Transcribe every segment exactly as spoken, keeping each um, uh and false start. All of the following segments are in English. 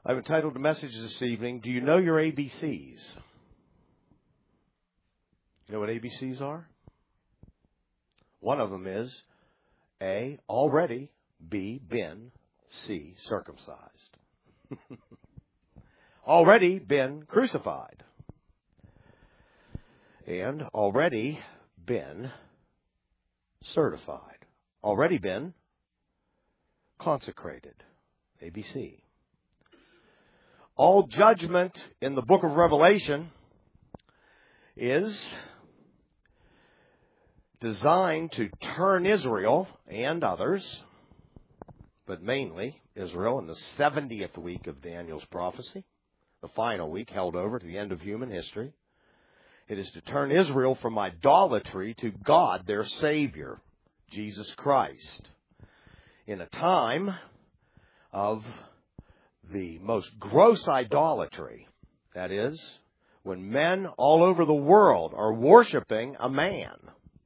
I've entitled the message this evening, Do You Know Your A B Cs? You know what A B Cs are? One of them is A, already, B, been, C, circumcised. Already been crucified. And already been certified. Already been consecrated. A B C. All judgment in the book of Revelation is designed to turn Israel and others, but mainly Israel in the seventieth week of Daniel's prophecy, the final week held over to the end of human history. It is to turn Israel from idolatry to God, their Savior, Jesus Christ, in a time of the most gross idolatry. That is, when men all over the world are worshiping a man,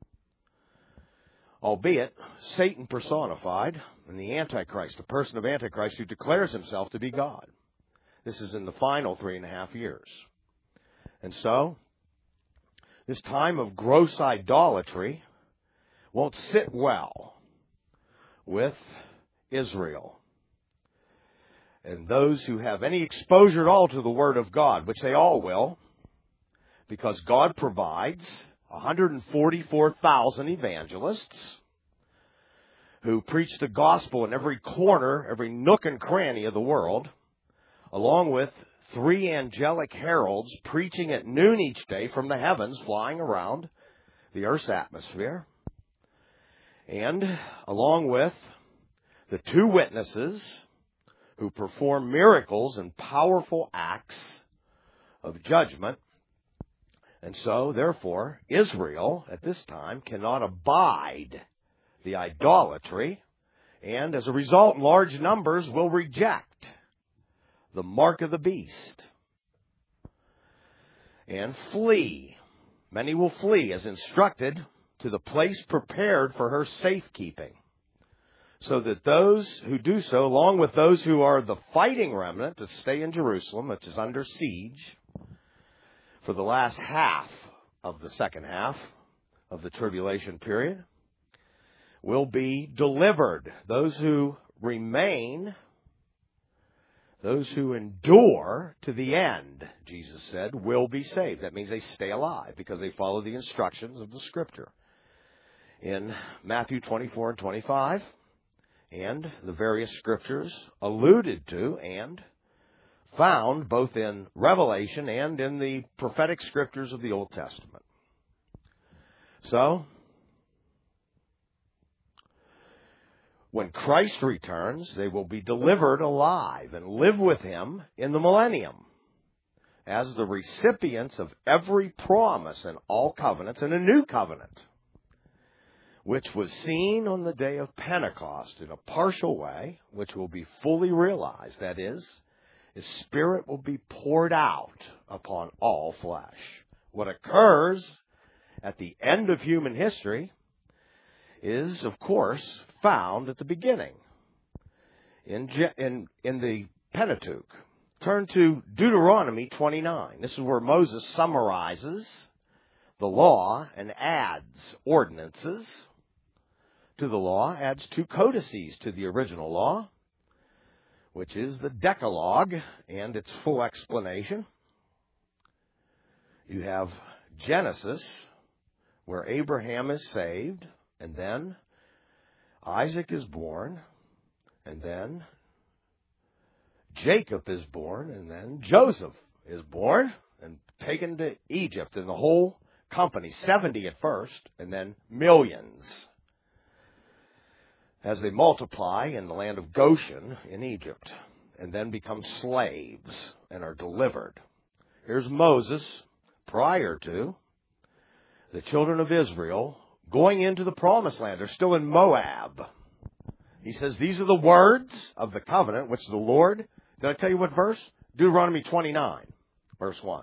albeit Satan personified, and the Antichrist, the person of Antichrist who declares himself to be God. This is in the final three and a half years. And so, this time of gross idolatry won't sit well with Israel and those who have any exposure at all to the Word of God, which they all will, because God provides one hundred forty-four thousand evangelists who preach the gospel in every corner, every nook and cranny of the world, along with three angelic heralds preaching at noon each day from the heavens, flying around the earth's atmosphere, and along with the two witnesses who perform miracles and powerful acts of judgment. And so, therefore, Israel at this time cannot abide the idolatry, and as a result, in large numbers will reject the mark of the beast and flee. Many will flee, as instructed, to the place prepared for her safekeeping, so that those who do so, along with those who are the fighting remnant that stay in Jerusalem, which is under siege for the last half of the second half of the tribulation period, will be delivered. Those who remain, those who endure to the end, Jesus said, will be saved. That means they stay alive because they follow the instructions of the Scripture in Matthew twenty-four and twenty-five, and the various Scriptures alluded to and found both in Revelation and in the prophetic Scriptures of the Old Testament. So, when Christ returns, they will be delivered alive and live with Him in the millennium as the recipients of every promise and all covenants and a new covenant, which was seen on the day of Pentecost in a partial way, which will be fully realized. That is, His Spirit will be poured out upon all flesh. What occurs at the end of human history is, of course, found at the beginning in, in, in the Pentateuch. Turn to Deuteronomy twenty-nine. This is where Moses summarizes the law and adds ordinances to the law, adds two codices to the original law, which is the Decalogue and its full explanation. You have Genesis, where Abraham is saved, and then Isaac is born, and then Jacob is born, and then Joseph is born and taken to Egypt, and the whole company, seventy at first, and then millions, as they multiply in the land of Goshen in Egypt, and then become slaves and are delivered. Here's Moses prior to the children of Israel going into the promised land. They're still in Moab. He says, these are the words of the covenant, which the Lord, did I tell you what verse? Deuteronomy twenty-nine, verse one.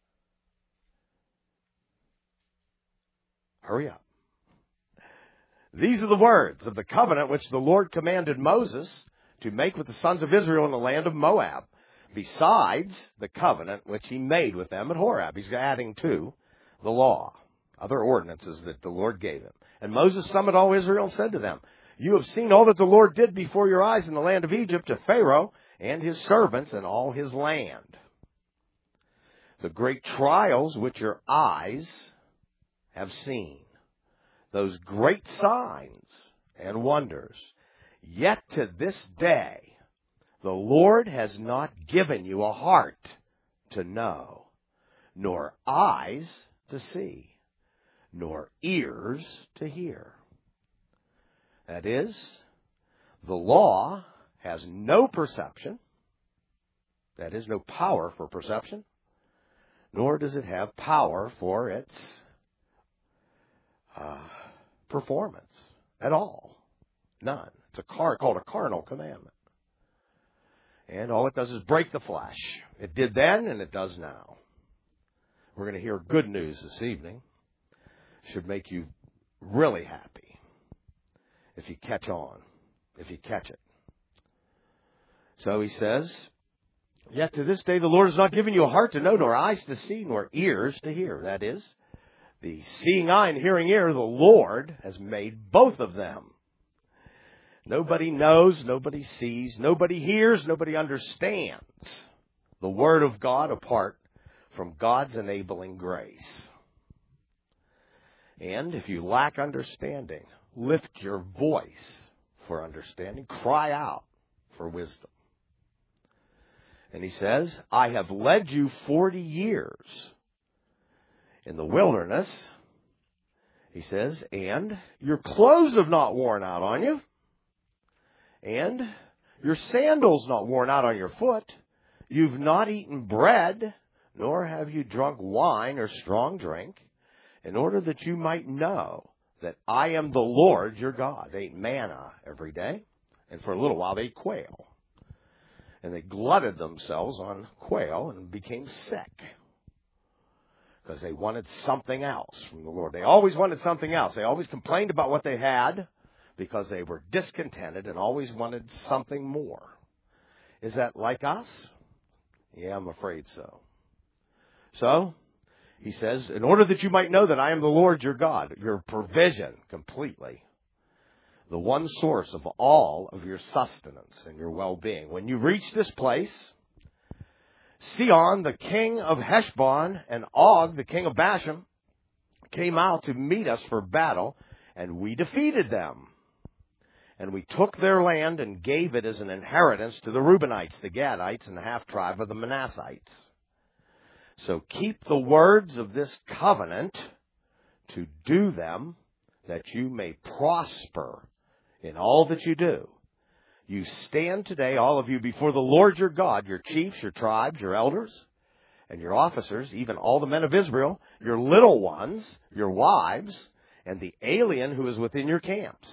Hurry up. These are the words of the covenant which the Lord commanded Moses to make with the sons of Israel in the land of Moab, besides the covenant which he made with them at Horeb. He's adding to the law, other ordinances that the Lord gave him. And Moses summoned all Israel and said to them, you have seen all that the Lord did before your eyes in the land of Egypt to Pharaoh and his servants and all his land. The great trials which your eyes have seen, those great signs and wonders. Yet to this day, the Lord has not given you a heart to know, nor eyes to see, nor ears to hear. That is, the law has no perception, that is, no power for perception, nor does it have power for its uh, performance at all. None. It's a car called a carnal commandment. And all it does is break the flesh. It did then and it does now. We're going to hear good news this evening. Should make you really happy if you catch on, if you catch it. So he says, yet to this day the Lord has not given you a heart to know, nor eyes to see, nor ears to hear. That is, the seeing eye and hearing ear, the Lord has made both of them. Nobody knows, nobody sees, nobody hears, nobody understands the Word of God apart from God's enabling grace. And if you lack understanding, lift your voice for understanding. Cry out for wisdom. And he says, I have led you forty years in the wilderness. He says, and your clothes have not worn out on you. And your sandals not worn out on your foot. You've not eaten bread, nor have you drunk wine or strong drink, in order that you might know that I am the Lord your God. They ate manna every day, and for a little while they ate quail. And they glutted themselves on quail and became sick because they wanted something else from the Lord. They always wanted something else. They always complained about what they had because they were discontented and always wanted something more. Is that like us? Yeah, I'm afraid so. So, he says, in order that you might know that I am the Lord your God, your provision completely, the one source of all of your sustenance and your well-being. When you reach this place, Sihon, the king of Heshbon, and Og, the king of Bashan, came out to meet us for battle, and we defeated them. And we took their land and gave it as an inheritance to the Reubenites, the Gadites, and the half-tribe of the Manassites. So keep the words of this covenant to do them, that you may prosper in all that you do. You stand today, all of you, before the Lord your God, your chiefs, your tribes, your elders, and your officers, even all the men of Israel, your little ones, your wives, and the alien who is within your camps.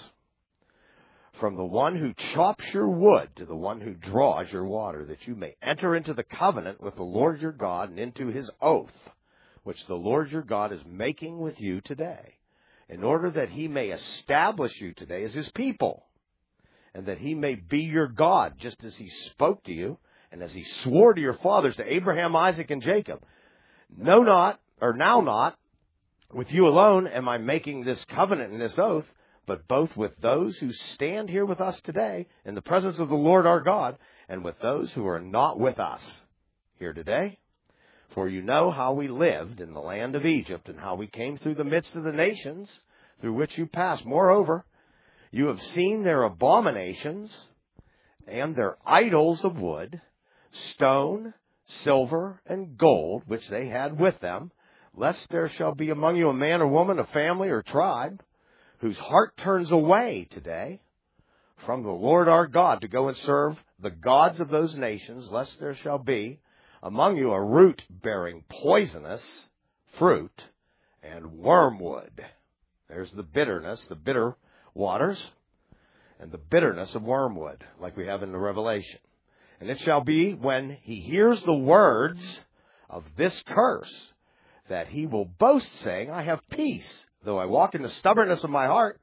From the one who chops your wood to the one who draws your water, that you may enter into the covenant with the Lord your God and into his oath, which the Lord your God is making with you today, in order that he may establish you today as his people, and that he may be your God, just as he spoke to you, and as he swore to your fathers, to Abraham, Isaac, and Jacob. No, not, or now not, with you alone am I making this covenant and this oath, but both with those who stand here with us today in the presence of the Lord our God, and with those who are not with us here today. For you know how we lived in the land of Egypt, and how we came through the midst of the nations through which you passed. Moreover, you have seen their abominations and their idols of wood, stone, silver, and gold, which they had with them, lest there shall be among you a man or woman, a family or tribe, whose heart turns away today from the Lord our God to go and serve the gods of those nations, lest there shall be among you a root bearing poisonous fruit and wormwood. There's the bitterness, the bitter waters, and the bitterness of wormwood, like we have in the Revelation. And it shall be when he hears the words of this curse, that he will boast, saying, I have peace, though I walk in the stubbornness of my heart,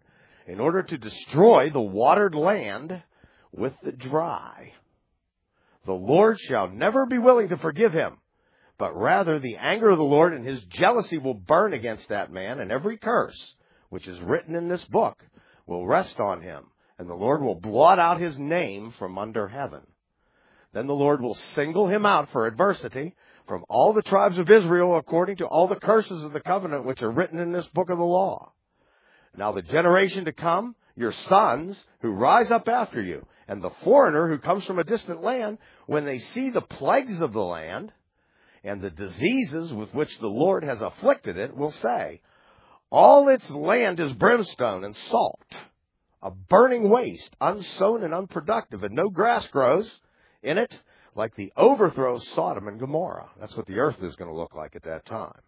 in order to destroy the watered land with the dry. The Lord shall never be willing to forgive him, but rather the anger of the Lord and his jealousy will burn against that man, and every curse which is written in this book will rest on him, and the Lord will blot out his name from under heaven. Then the Lord will single him out for adversity from all the tribes of Israel according to all the curses of the covenant which are written in this book of the law. Now the generation to come, your sons who rise up after you, and the foreigner who comes from a distant land, when they see the plagues of the land and the diseases with which the Lord has afflicted it, will say, all its land is brimstone and salt, a burning waste, unsown and unproductive, and no grass grows in it, like the overthrow of Sodom and Gomorrah. That's what the earth is going to look like at that time.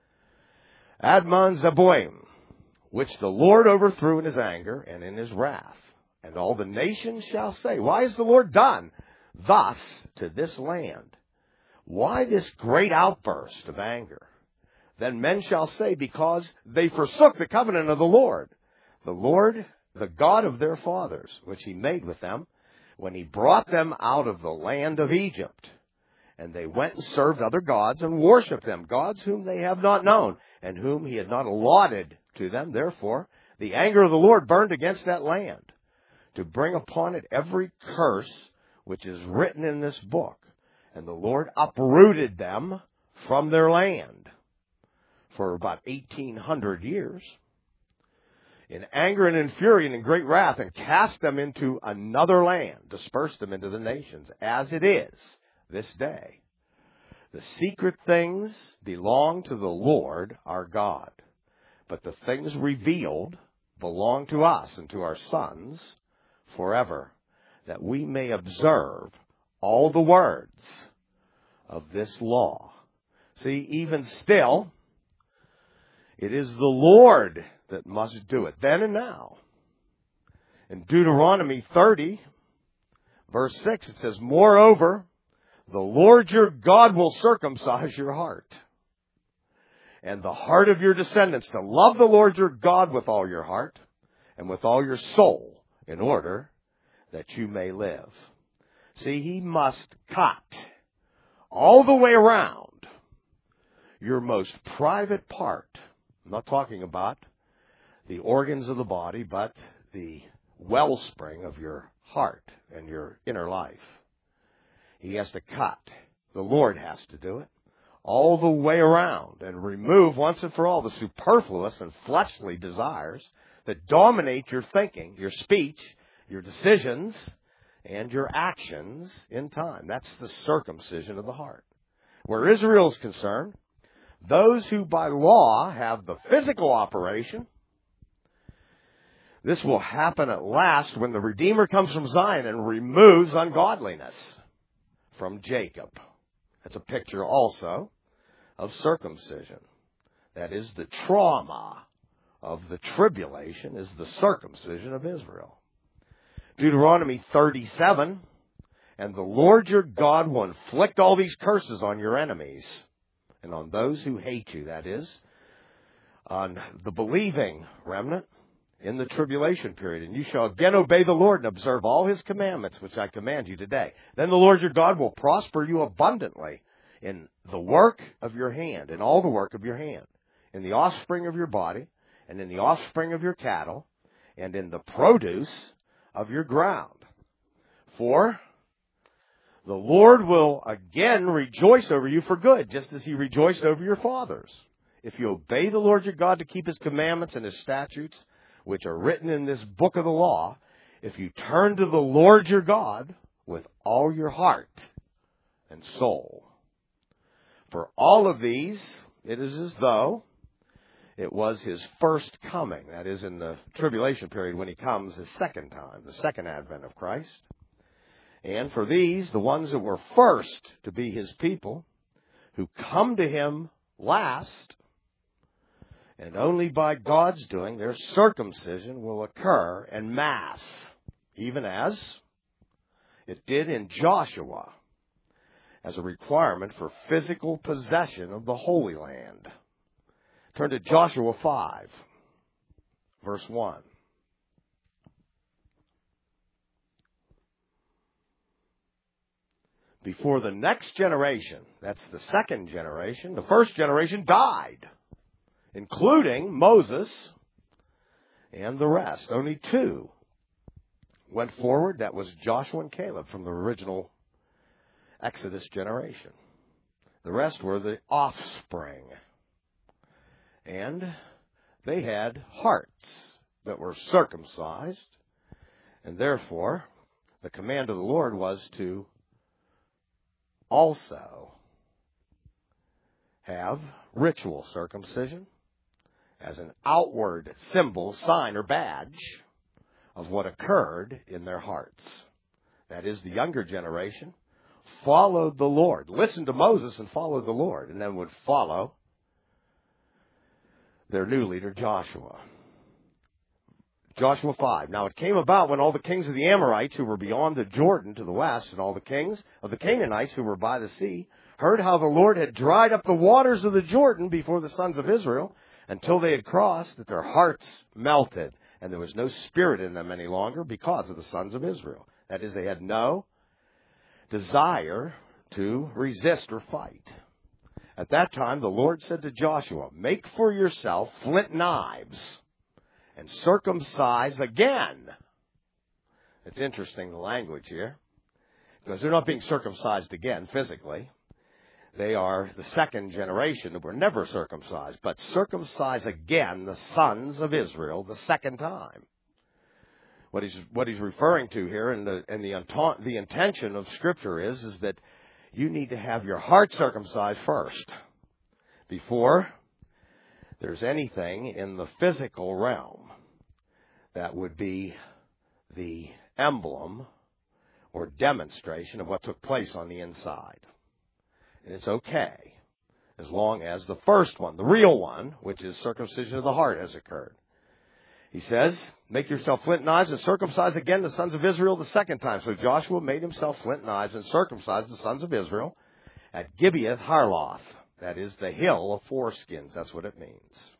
Admon Zeboim, which the Lord overthrew in his anger and in his wrath. And all the nations shall say, why has the Lord done thus to this land? Why this great outburst of anger? Then men shall say, because they forsook the covenant of the Lord, the Lord, the God of their fathers, which he made with them, when he brought them out of the land of Egypt. And they went and served other gods and worshipped them, gods whom they have not known, and whom he had not allotted to them. Therefore, the anger of the Lord burned against that land, to bring upon it every curse which is written in this book. And the Lord uprooted them from their land for about eighteen hundred years, in anger and in fury and in great wrath, and cast them into another land, dispersed them into the nations, as it is this day. The secret things belong to the Lord our God, but the things revealed belong to us and to our sons forever, that we may observe all the words of this law. See, even still, it is the Lord that must do it, then and now. In Deuteronomy thirty, verse six, it says, moreover, the Lord your God will circumcise your heart and the heart of your descendants to love the Lord your God with all your heart and with all your soul, in order that you may live. See, he must cut all the way around your most private part. I'm not talking about the organs of the body, but the wellspring of your heart and your inner life. He has to cut. The Lord has to do it all the way around and remove once and for all the superfluous and fleshly desires that dominate your thinking, your speech, your decisions, and your actions in time. That's the circumcision of the heart. Where Israel is concerned, those who by law have the physical operation, this will happen at last when the Redeemer comes from Zion and removes ungodliness from Jacob. That's a picture also of circumcision. That is, the trauma of the tribulation is the circumcision of Israel. Deuteronomy thirty-seven, and the Lord your God will inflict all these curses on your enemies and on those who hate you, that is, on the believing remnant in the tribulation period. And you shall again obey the Lord and observe all his commandments, which I command you today. Then the Lord your God will prosper you abundantly in the work of your hand, in all the work of your hand, in the offspring of your body, and in the offspring of your cattle, and in the produce of your ground. For the Lord will again rejoice over you for good, just as he rejoiced over your fathers, if you obey the Lord your God to keep his commandments and his statutes, which are written in this book of the law, if you turn to the Lord your God with all your heart and soul. For all of these, it is as though it was his first coming, that is, in the tribulation period when he comes his second time, the second advent of Christ. And for these, the ones that were first to be his people, who come to him last, and only by God's doing, their circumcision will occur en masse, even as it did in Joshua, as a requirement for physical possession of the Holy Land. Turn to Joshua five, verse one. before the next generation, that's the second generation, the first generation died, including Moses and the rest. Only two went forward. That was Joshua and Caleb from the original Exodus generation. The rest were the offspring. And they had hearts that were circumcised. And therefore, the command of the Lord was to also have ritual circumcision as an outward symbol, sign, or badge of what occurred in their hearts. That is, the younger generation followed the Lord, listened to Moses and followed the Lord, and then would follow their new leader, Joshua. Joshua five. Now it came about when all the kings of the Amorites who were beyond the Jordan to the west, and all the kings of the Canaanites who were by the sea, heard how the Lord had dried up the waters of the Jordan before the sons of Israel, until they had crossed, that their hearts melted, and there was no spirit in them any longer because of the sons of Israel. That is, they had no desire to resist or fight. At that time, the Lord said to Joshua, make for yourself flint knives and circumcise again. It's interesting, the language here, because they're not being circumcised again physically. They are the second generation that were never circumcised, but circumcise again the sons of Israel the second time. What he's what he's referring to here, and the and the the intention of Scripture is is that you need to have your heart circumcised first before there's anything in the physical realm that would be the emblem or demonstration of what took place on the inside. And it's okay as long as the first one, the real one, which is circumcision of the heart, has occurred. He says, make yourself flint knives and circumcise again the sons of Israel the second time. So Joshua made himself flint knives and circumcised the sons of Israel at Gibeath Harloth. That is the hill of foreskins. That's what it means.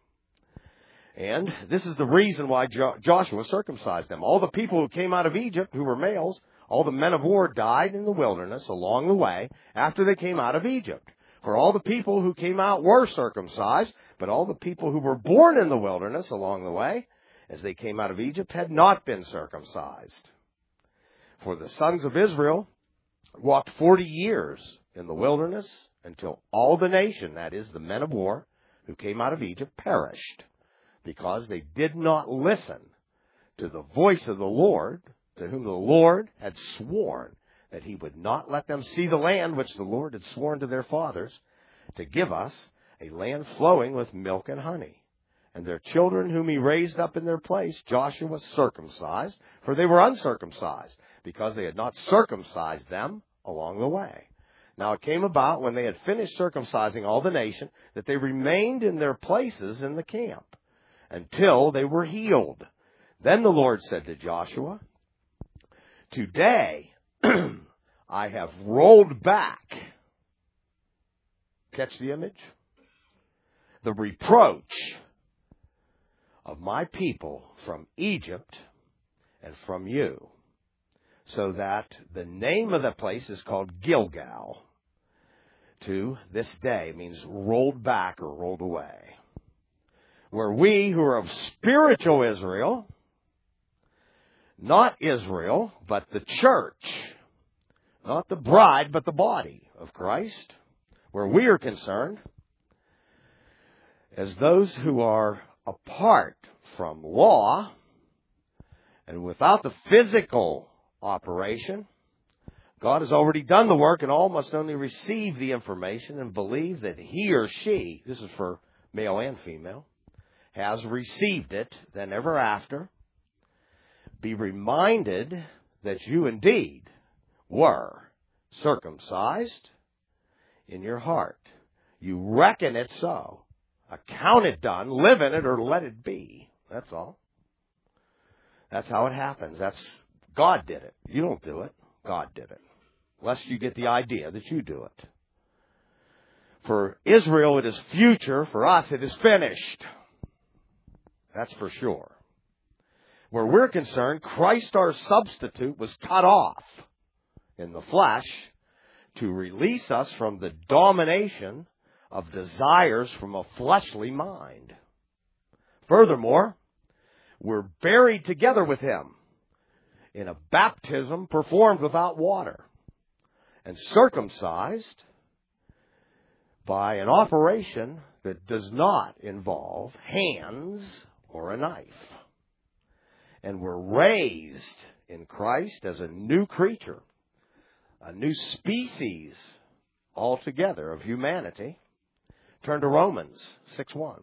And this is the reason why jo- Joshua circumcised them. All the people who came out of Egypt, who were males, all the men of war died in the wilderness along the way after they came out of Egypt. For all the people who came out were circumcised, but all the people who were born in the wilderness along the way, as they came out of Egypt, had not been circumcised. For the sons of Israel walked forty years in the wilderness until all the nation, that is, the men of war who came out of Egypt, perished, because they did not listen to the voice of the Lord, to whom the Lord had sworn that he would not let them see the land which the Lord had sworn to their fathers, to give us a land flowing with milk and honey. And their children whom he raised up in their place, Joshua circumcised, for they were uncircumcised, because they had not circumcised them along the way. Now it came about, when they had finished circumcising all the nation, that they remained in their places in the camp, until they were healed. Then the Lord said to Joshua, today I have rolled back, catch the image, the reproach of my people from Egypt and from you, so that the name of the place is called Gilgal. To this day means rolled back or rolled away. Where we who are of spiritual Israel, not Israel, but the church, not the bride, but the body of Christ, where we are concerned, as those who are apart from law and without the physical operation, God has already done the work, and all must only receive the information and believe that he or she, this is for male and female, has received it, then ever after be reminded that you indeed were circumcised in your heart. You reckon it so. Account it done, live in it, or let it be. That's all. That's how it happens. That's God did it. You don't do it. God did it. Lest you get the idea that you do it. For Israel, it is future. For us, it is finished. That's for sure. Where we're concerned, Christ our substitute was cut off in the flesh to release us from the domination of desires from a fleshly mind. Furthermore, we're buried together with him in a baptism performed without water and circumcised by an operation that does not involve hands or a knife. And we're raised in Christ as a new creature, a new species altogether of humanity. Turn to Romans six one.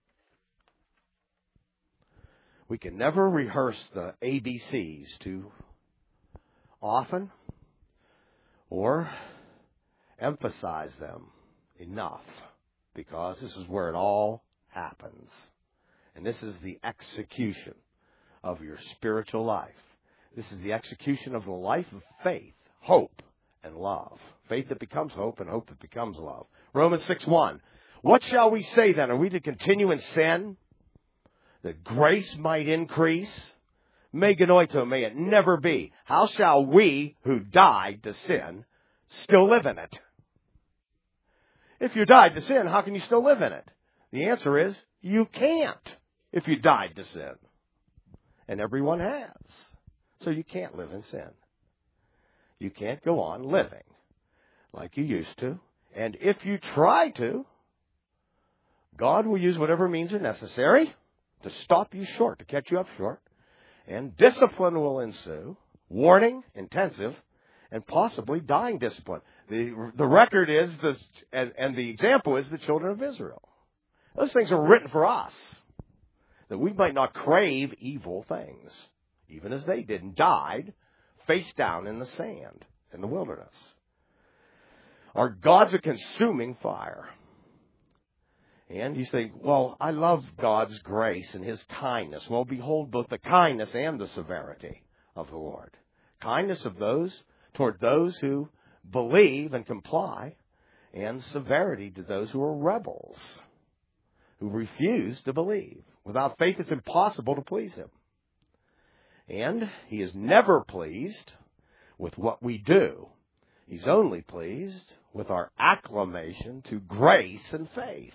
We can never rehearse the A B Cs too often or emphasize them enough, because this is where it all happens. And this is the execution of your spiritual life. This is the execution of the life of faith, hope, and love. Faith that becomes hope, and hope that becomes love. Romans six one. What shall we say then? Are we to continue in sin, that grace might increase? Meganoito, may it never be. How shall we who died to sin still live in it? If you died to sin, how can you still live in it? The answer is, you can't if you died to sin. And everyone has. So you can't live in sin. You can't go on living like you used to. And if you try to, God will use whatever means are necessary to stop you short, to catch you up short. And discipline will ensue, warning, intensive, and possibly dying discipline. The, the record is, the, and, and the example is the children of Israel. Those things are written for us, that we might not crave evil things, even as they did, and died face down in the sand in the wilderness. Our God's a consuming fire. And you think, well, I love God's grace and his kindness. Well, behold both the kindness and the severity of the Lord. Kindness of those toward those who believe and comply, and severity to those who are rebels, who refuse to believe. Without faith, it's impossible to please him. And he is never pleased with what we do. He's only pleased with our acclamation to grace and faith,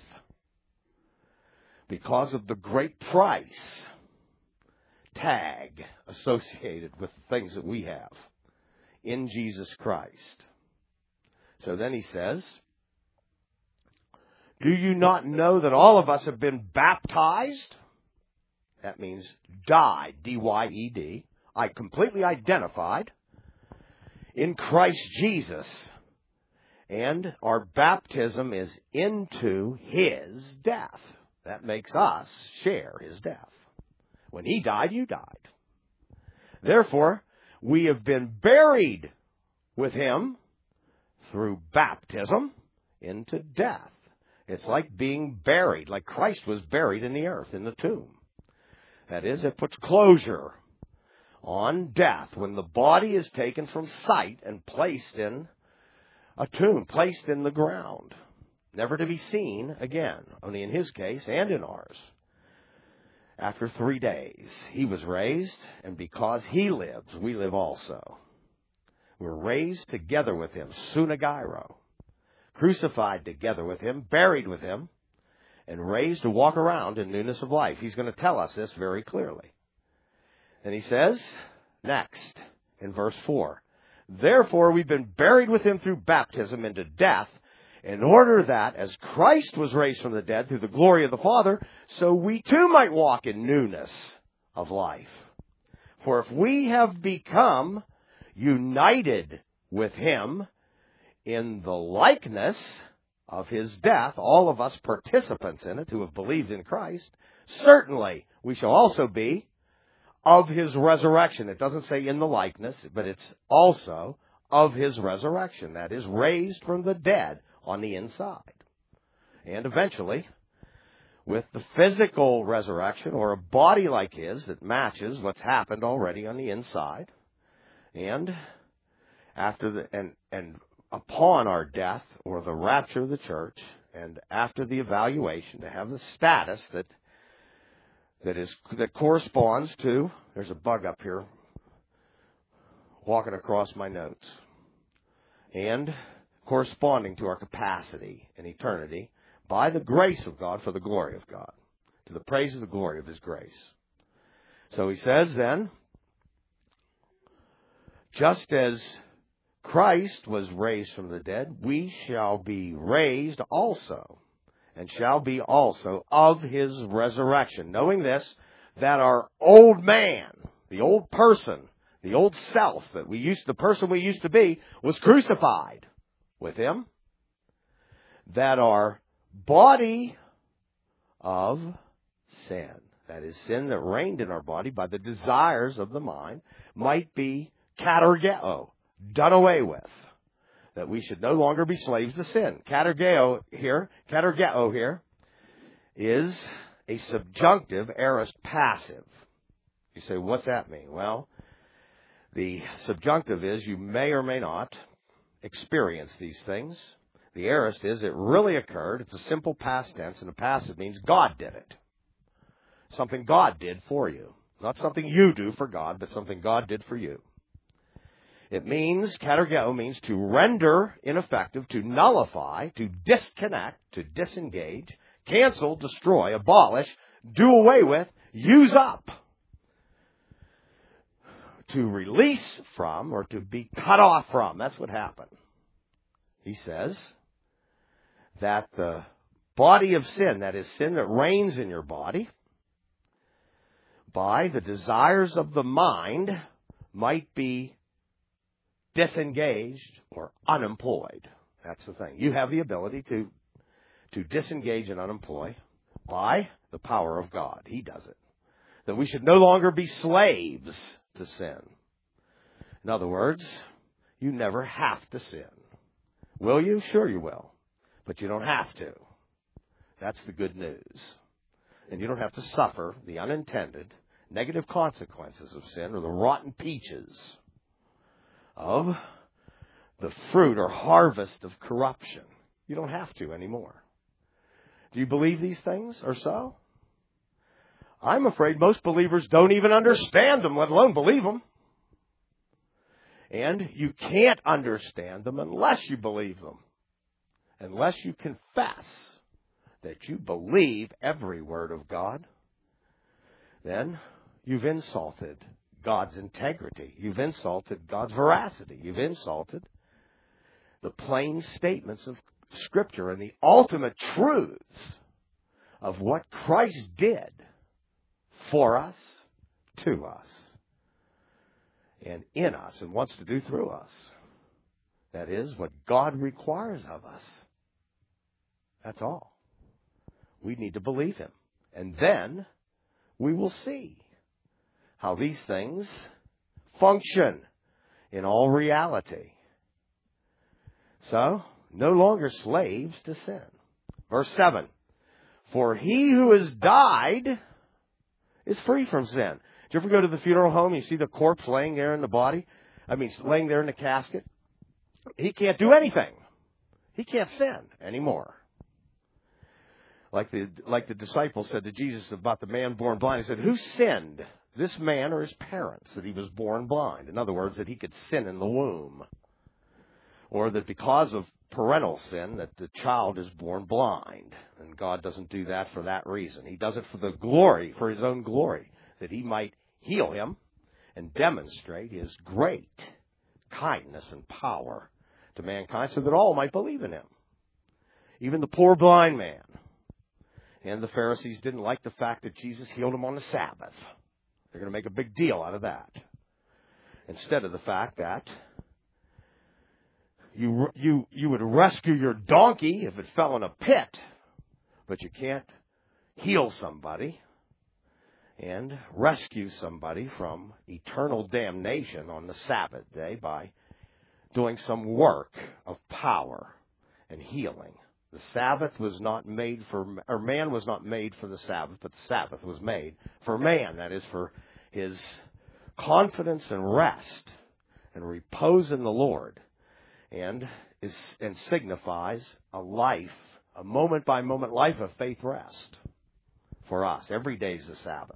because of the great price tag associated with the things that we have in Jesus Christ. So then he says, do you not know that all of us have been baptized? That means died, D Y E D. I completely identified in Christ Jesus. And our baptism is into his death. That makes us share his death. When he died, you died. Therefore, we have been buried with him through baptism into death. It's like being buried, like Christ was buried in the earth, in the tomb. That is, it puts closure on death when the body is taken from sight and placed in a tomb, placed in the ground, never to be seen again, only in his case and in ours. After three days, he was raised, and because he lives, we live also. We're raised together with him, sunagairo, crucified together with him, buried with him, and raised to walk around in newness of life. He's going to tell us this very clearly. And he says, next, in verse four, therefore we've been buried with him through baptism into death, in order that, as Christ was raised from the dead through the glory of the Father, so we too might walk in newness of life. For if we have become united with him in the likeness of his death, all of us participants in it who have believed in Christ, certainly we shall also be of his resurrection. It doesn't say in the likeness, but it's also of his resurrection. That is, raised from the dead on the inside. And eventually, with the physical resurrection, or a body like his that matches what's happened already on the inside, and after the and and upon our death, or the rapture of the church, and after the evaluation, to have the status that that is that corresponds to, there's a bug up here walking across my notes, and corresponding to our capacity in eternity by the grace of God for the glory of God, to the praise of the glory of His grace. So he says then, just as Christ was raised from the dead, we shall be raised also, and shall be also of His resurrection. Knowing this, that our old man, the old person, the old self that we used, the person we used to be, was crucified with Him, that our body of sin, that is, sin that reigned in our body by the desires of the mind, might be katergeo, done away with. That we should no longer be slaves to sin. Katergeo here, katergeo here, is a subjunctive aorist passive. You say, what's that mean? Well, the subjunctive is you may or may not experience these things. The aorist is it really occurred. It's a simple past tense, and a passive means God did it. Something God did for you. Not something you do for God, but something God did for you. It means, katergeo means to render ineffective, to nullify, to disconnect, to disengage, cancel, destroy, abolish, do away with, use up. To release from, or to be cut off from. That's what happened. He says that the body of sin, that is sin that reigns in your body, by the desires of the mind, might be disengaged or unemployed. That's the thing. You have the ability to, to disengage and unemploy by the power of God. He does it. That we should no longer be slaves to sin. In other words, you never have to sin. Will you? Sure you will. But you don't have to. That's the good news. And you don't have to suffer the unintended negative consequences of sin or the rotten peaches of the fruit or harvest of corruption. You don't have to anymore. Do you believe these things or so? I'm afraid most believers don't even understand them, let alone believe them. And you can't understand them unless you believe them. Unless you confess that you believe every word of God, then you've insulted God's integrity. You've insulted God's veracity. You've insulted the plain statements of Scripture and the ultimate truths of what Christ did for us, to us, and in us, and wants to do through us. That is what God requires of us. That's all. We need to believe Him. And then we will see how these things function in all reality. So, no longer slaves to sin. Verse seven. For he who has died is free from sin. Did you ever go to the funeral home and you see the corpse laying there in the body? I mean, laying there in the casket? He can't do anything. He can't sin anymore. Like the, like the disciples said to Jesus about the man born blind. He said, who sinned, this man or his parents, that he was born blind? In other words, that he could sin in the womb. Or that because of parental sin, that the child is born blind. And God doesn't do that for that reason. He does it for the glory, for His own glory, that He might heal him and demonstrate His great kindness and power to mankind so that all might believe in Him. Even the poor blind man. And the Pharisees didn't like the fact that Jesus healed him on the Sabbath. They're going to make a big deal out of that. Instead of the fact that you, you, you would rescue your donkey if it fell in a pit, but you can't heal somebody and rescue somebody from eternal damnation on the Sabbath day by doing some work of power and healing. The Sabbath was not made for, or man was not made for the Sabbath, but the Sabbath was made for man. That is, for his confidence and rest and repose in the Lord, and is and signifies a life, a moment-by-moment life of faith rest for us. Every day is the Sabbath.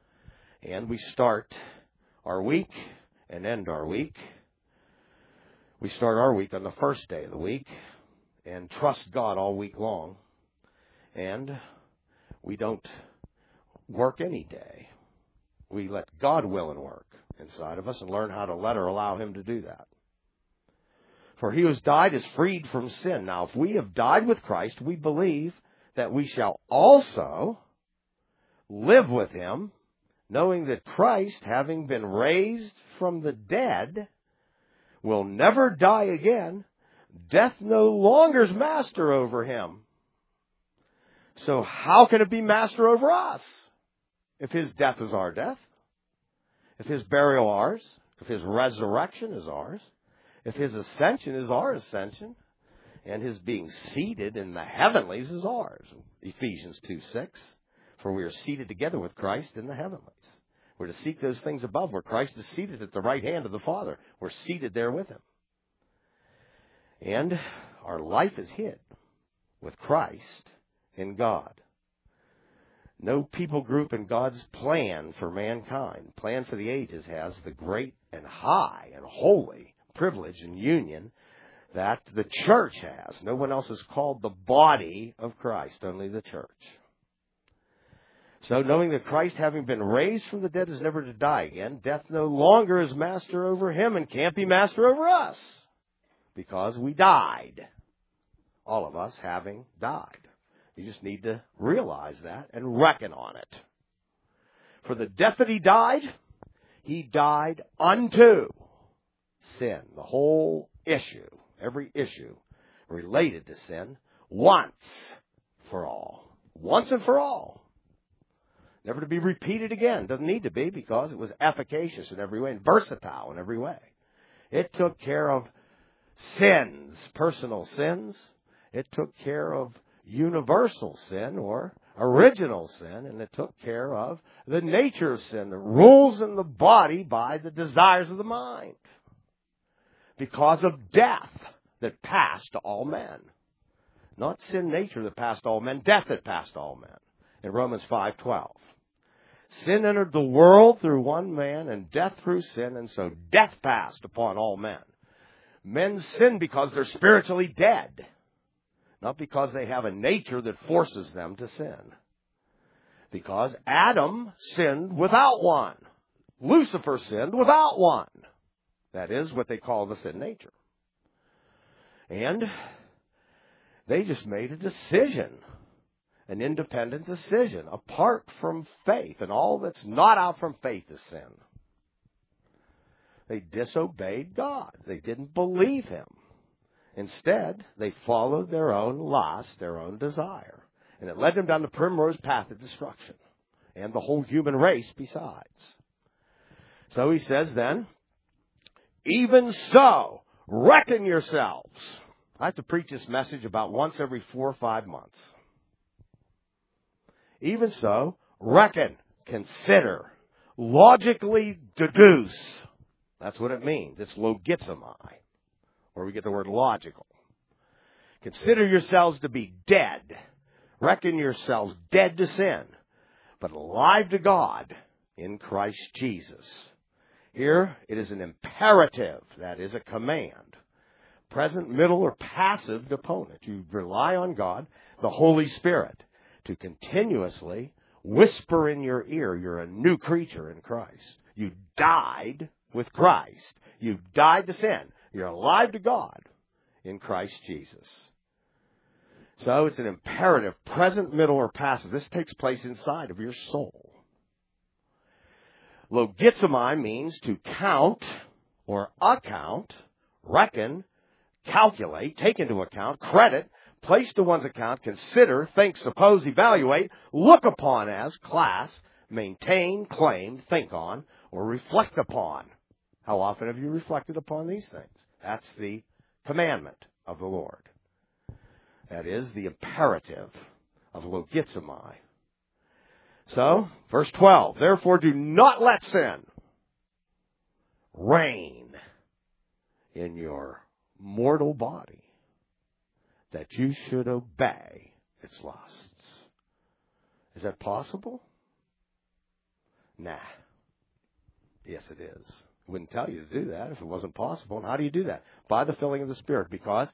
And we start our week and end our week We start our week on the first day of the week and trust God all week long. And we don't work any day. We let God will and work inside of us and learn how to let or allow Him to do that. For he who has died is freed from sin. Now, if we have died with Christ, we believe that we shall also live with Him, knowing that Christ, having been raised from the dead, will never die again. Death no longer is master over Him. So how can it be master over us? If His death is our death, if His burial ours, if His resurrection is ours, if His ascension is our ascension, and His being seated in the heavenlies is ours. Ephesians two six, for we are seated together with Christ in the heavenlies. We're to seek those things above where Christ is seated at the right hand of the Father. We're seated there with Him. And our life is hid with Christ in God. No people group in God's plan for mankind, plan for the ages, has the great and high and holy privilege and union that the church has. No one else is called the body of Christ, only the church. So knowing that Christ, having been raised from the dead, is never to die again, death no longer is master over Him and can't be master over us because we died. All of us having died. You just need to realize that and reckon on it. For the death that He died, He died unto sin. The whole issue, every issue related to sin, once for all. Once and for all. Never to be repeated again. Doesn't need to be because it was efficacious in every way and versatile in every way. It took care of sins, personal sins. It took care of universal sin or original sin, and it took care of the nature of sin, the rules in the body by the desires of the mind. Because of death that passed to all men. Not sin nature that passed all men, death that passed all men. In Romans five twelve. Sin entered the world through one man, and death through sin, and so death passed upon all men. Men sin because they're spiritually dead, not because they have a nature that forces them to sin. Because Adam sinned without one. Lucifer sinned without one. That is what they call the sin nature. And they just made a decision. An independent decision, apart from faith. And all that's not out from faith is sin. They disobeyed God. They didn't believe Him. Instead, they followed their own lust, their own desire. And it led them down the primrose path of destruction. And the whole human race besides. So he says then, even so, reckon yourselves. I have to preach this message about once every four or five months. Even so, reckon, consider, logically deduce. That's what it means. It's logizomai, where we get the word logical. Consider yourselves to be dead. Reckon yourselves dead to sin, but alive to God in Christ Jesus. Here, it is an imperative, that is a command. Present, middle, or passive deponent. You rely on God, the Holy Spirit, to continuously whisper in your ear, you're a new creature in Christ. You died with Christ. You died to sin. You're alive to God in Christ Jesus. So it's an imperative, present, middle, or passive. This takes place inside of your soul. Logizomai means to count or account, reckon, calculate, take into account, credit, place to one's account, consider, think, suppose, evaluate, look upon as, class, maintain, claim, think on, or reflect upon. How often have you reflected upon these things? That's the commandment of the Lord. That is the imperative of logizomai. So, verse twelve, therefore do not let sin reign in your mortal body, that you should obey its lusts. Is that possible? Nah. Yes, it is. wouldn't tell you to do that if it wasn't possible. And how do you do that? By the filling of the Spirit. Because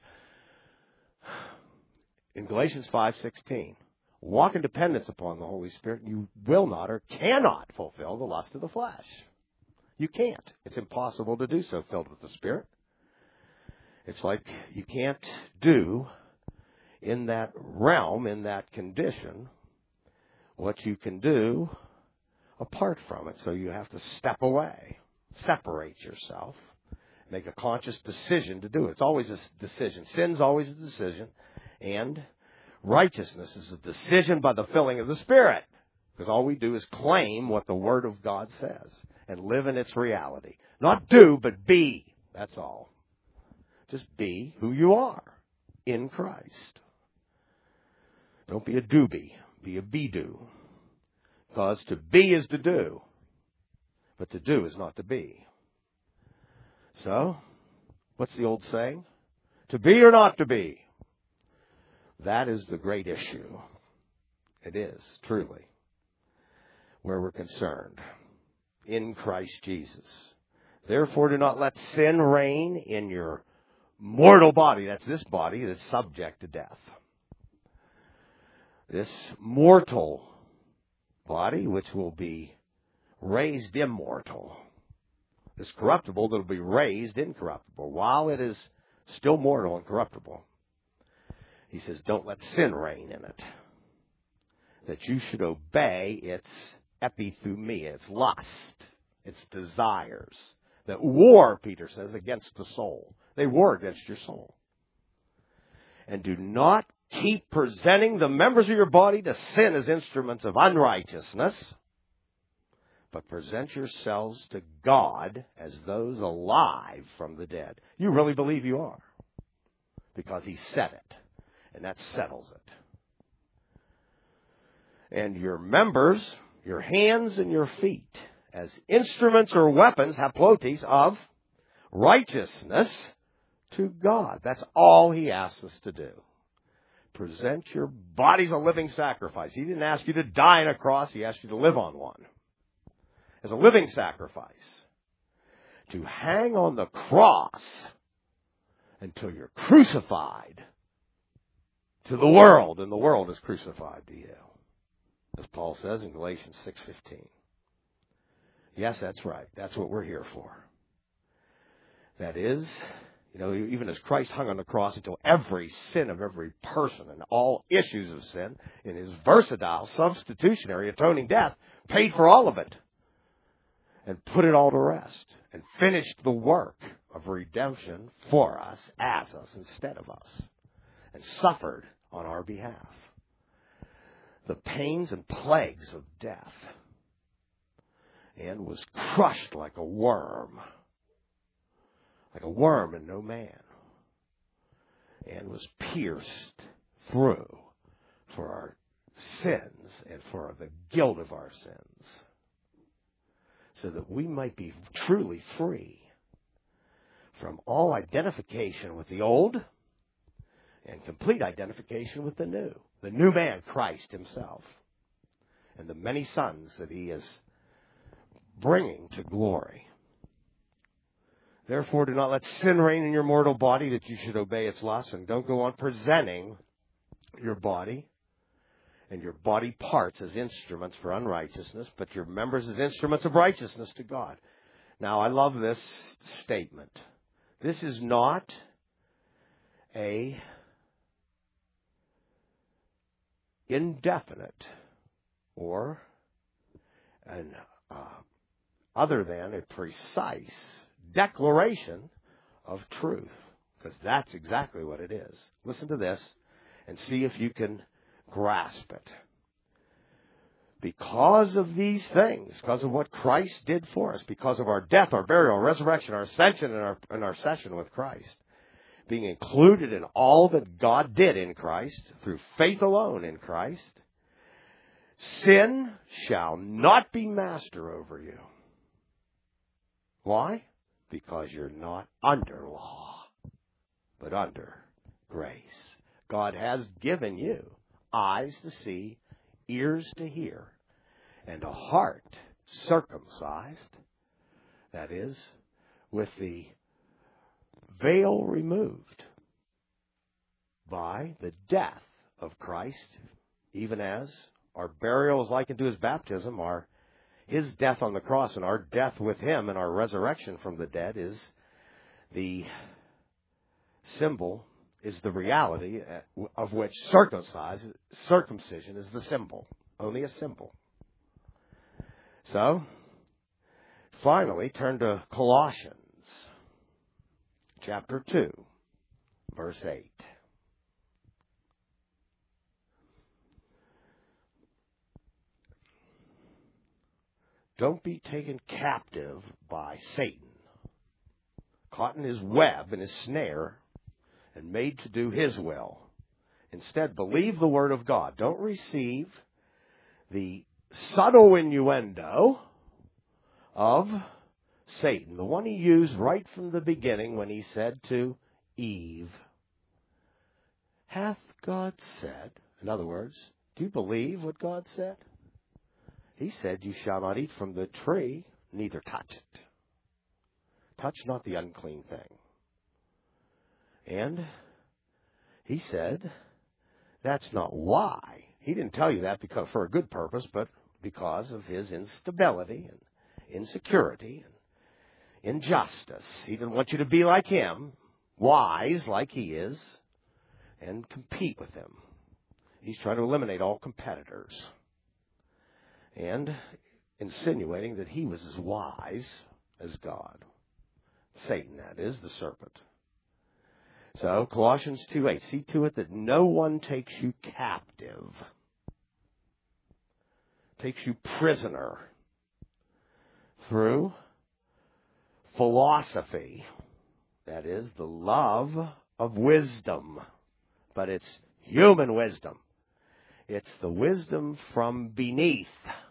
in Galatians five sixteen, walk in dependence upon the Holy Spirit, you will not or cannot fulfill the lust of the flesh. You can't. It's impossible to do so filled with the Spirit. It's like you can't do in that realm, in that condition, what you can do apart from it. So you have to step away, separate yourself, make a conscious decision to do it. It's always a decision. Sin's always a decision. And righteousness is a decision by the filling of the Spirit. Because all we do is claim what the Word of God says and live in its reality. Not do, but be. That's all. Just be who you are in Christ. Don't be a doobie. Be a be-do. Because to be is to do. But to do is not to be. So, what's the old saying? To be or not to be? That is the great issue. It is, truly, where we're concerned. In Christ Jesus. Therefore, do not let sin reign in your mortal body. That's this body that's subject to death. This mortal body, which will be raised immortal. This corruptible that will be raised incorruptible. While it is still mortal and corruptible, he says, don't let sin reign in it. That you should obey its epithumia, its lust, its desires. That war, Peter says, against the soul. They war against your soul. And do not keep presenting the members of your body to sin as instruments of unrighteousness, but present yourselves to God as those alive from the dead. You really believe you are. Because he said it. And that settles it. And your members, your hands and your feet, as instruments or weapons, haplotes, of righteousness to God. That's all he asks us to do. Present your bodies a living sacrifice. He didn't ask you to die on a cross. He asked you to live on one. As a living sacrifice. To hang on the cross until you're crucified to the world, and the world is crucified to you. As Paul says in Galatians six fifteen. Yes, that's right. That's what we're here for. That is, you know, even as Christ hung on the cross until every sin of every person and all issues of sin in his versatile, substitutionary, atoning death paid for all of it and put it all to rest and finished the work of redemption for us, as us, instead of us, and suffered on our behalf the pains and plagues of death, and was crushed like a worm, like a worm and no man, and was pierced through for our sins and for the guilt of our sins, so that we might be truly free from all identification with the old and complete identification with the new. The new man, Christ himself, and the many sons that he is bringing to glory. Therefore, do not let sin reign in your mortal body, that you should obey its lusts, and don't go on presenting your body and your body parts as instruments for unrighteousness, but your members as instruments of righteousness to God. Now, I love this statement. This is not a indefinite or an uh, other than a precise declaration of truth, because that's exactly what it is. Listen to this and see if you can grasp it. Because of these things, because of what Christ did for us, because of our death, our burial, our resurrection, our ascension, and our, and our session with Christ, being included in all that God did in Christ, through faith alone in Christ, sin shall not be master over you. Why? Because you're not under law, but under grace. God has given you eyes to see, ears to hear, and a heart circumcised, that is, with the veil removed by the death of Christ, even as our burial is likened to his baptism, our his death on the cross and our death with him and our resurrection from the dead is the symbol, is the reality of which circumcision is the symbol, only a symbol. So, finally, turn to Colossians chapter two, verse eight. Don't be taken captive by Satan, caught in his web and his snare, and made to do his will. Instead, believe the word of God. Don't receive the subtle innuendo of Satan, the one he used right from the beginning when he said to Eve, hath God said? In other words, do you believe what God said? He said, you shall not eat from the tree, neither touch it. Touch not the unclean thing. And he said, that's not why. He didn't tell you that because for a good purpose, but because of his instability and insecurity and injustice. He didn't want you to be like him, wise like he is, and compete with him. He's trying to eliminate all competitors. And insinuating that he was as wise as God. Satan, that is, the serpent. So, Colossians two eight, see to it that no one takes you captive, takes you prisoner through philosophy, that is, the love of wisdom, but it's human wisdom. It's the wisdom from beneath,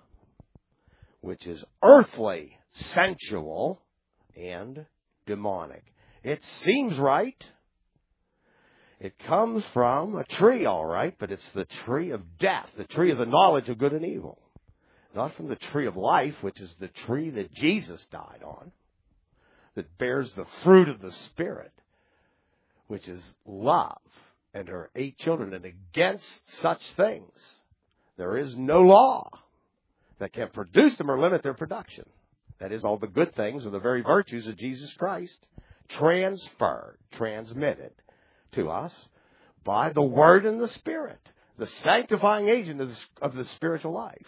which is earthly, sensual, and demonic. It seems right. It comes from a tree, all right, but it's the tree of death, the tree of the knowledge of good and evil. Not from the tree of life, which is the tree that Jesus died on, that bears the fruit of the Spirit, which is love and her eight children. And against such things, there is no law that can produce them or limit their production. That is, all the good things or the very virtues of Jesus Christ transferred, transmitted to us by the Word and the Spirit, the sanctifying agent of the, of the spiritual life.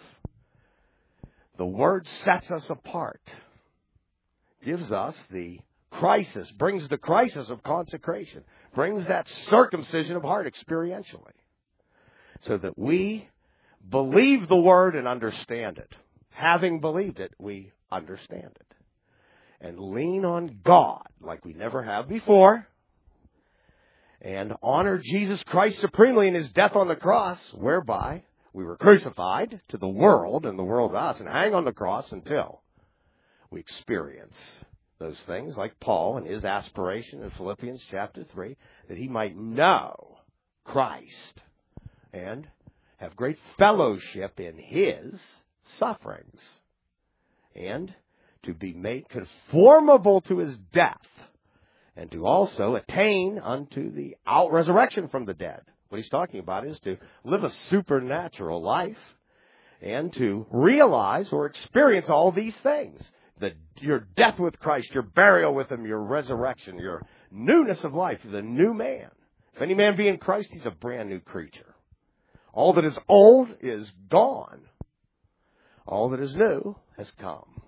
The Word sets us apart, gives us the crisis, brings the crisis of consecration, brings that circumcision of heart experientially, so that we believe the Word and understand it. Having believed it, we understand it. And lean on God like we never have before. And honor Jesus Christ supremely in his death on the cross, whereby we were crucified to the world and the world to us, and hang on the cross until we experience those things, like Paul and his aspiration in Philippians chapter three, that he might know Christ and have great fellowship in his sufferings, and to be made conformable to his death, and to also attain unto the out resurrection from the dead. What he's talking about is to live a supernatural life and to realize or experience all these things. The, your death with Christ, your burial with him, your resurrection, your newness of life, the new man. If any man be in Christ, he's a brand new creature. All that is old is gone. All that is new has come.